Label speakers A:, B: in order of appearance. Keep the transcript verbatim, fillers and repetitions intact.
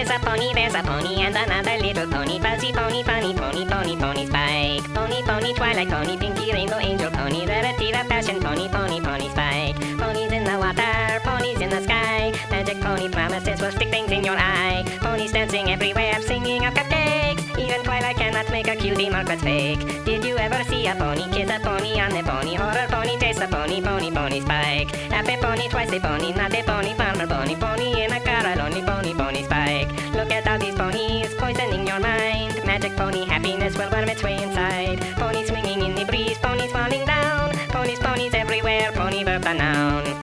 A: is a pony, there's a pony and another little pony. Fuzzy pony, funny pony, pony, pony Spike. Pony, pony, twilight pony, pinky rainbow angel pony, Rarity, passion pony, pony, pony Spike. Ponies in the water, ponies in the sky. Magic pony promises will stick things in your eye. Ponies dancing everywhere, singing of cupcakes. Even Twilight cannot make a cutie mark that's fake. Did you ever see a pony kiss a pony on the pony? Horror pony chase a pony, pony, pony Spike. Happy pony, twice a pony, not a pony, farmer pony, pony in a car, a lonely pony, pony Spike. Look at all these ponies poisoning your mind. Magic pony